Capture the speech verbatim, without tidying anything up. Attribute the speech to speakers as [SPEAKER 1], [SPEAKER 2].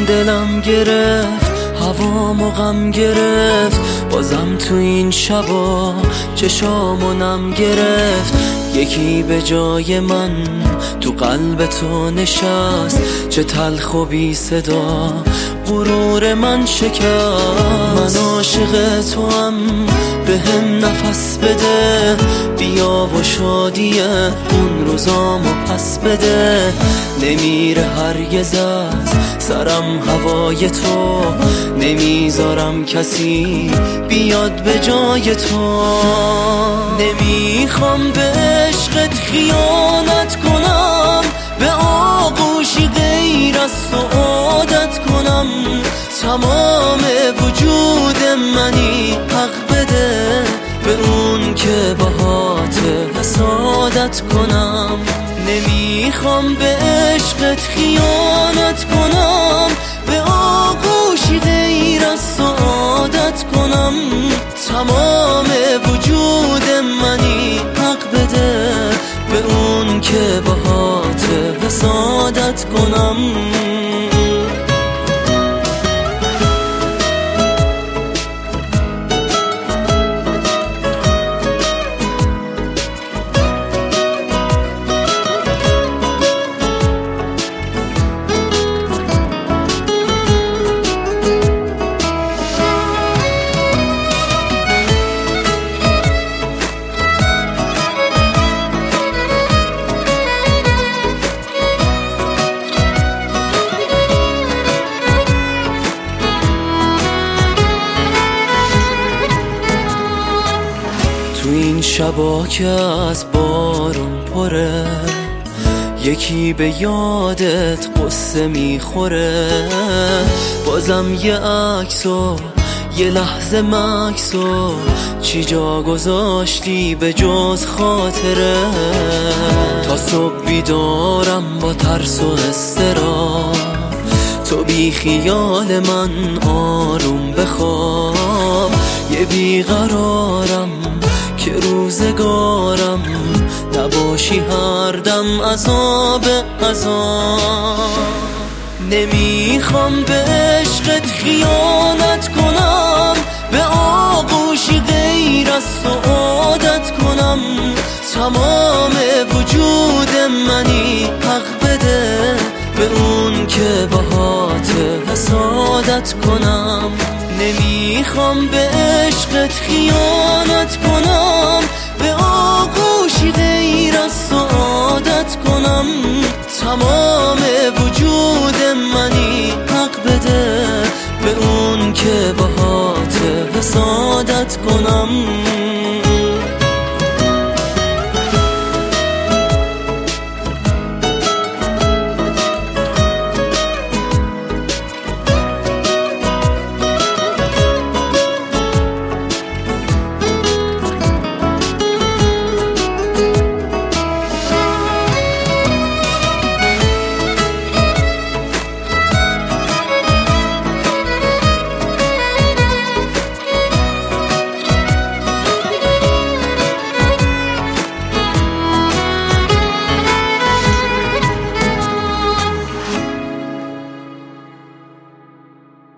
[SPEAKER 1] دلم گرفت، هوامو غم گرفت، بازم تو این شبا چشامو نم گرفت. یکی به جای من تو قلب تو نشست، چه تلخ و بی صدا غرور من شکست. من عاشق تو هم به هم نفس بده، بیا و شادی اون روزامو پس بده. نمیره هرگز از سرم هوای تو، نمیذارم کسی بیاد به جای تو. نمیخوام به عشقت خیانت کنم، به آغوشی غیر از تو عادت کنم. تمام وجود منی حق بده به اون که باهات حسادت کنم. نمیخوام به عشقت خیانت کنم، به آغوشی غیر از تو عادت کنم. تمام وجود منی حق بده به اون که باهات حسادت کنم. تو این شبا که از بارون پره، یکی به یادت قصه میخوره. بازم یه عکس و یه لحظه مکس و چی جا گذاشتی به جز خاطره. تا صبح بیدارم با ترس و اضطراب، تو بی خیال من آروم بخواب. یه بیقرارم که روزگارم نباشی هر دم عذاب عذاب. نمیخوام به عشقت خیانت کنم، به آغوشی غیر از تو عادت کنم. تمام وجود منی حق بده به اون که باهات حسادت کنم. نمیخوام به عشقت خیانت کنم، به آغوشی غیر از تو عادت کنم. تمام وجود منی حق بده به اون که باهات حسادت کنم.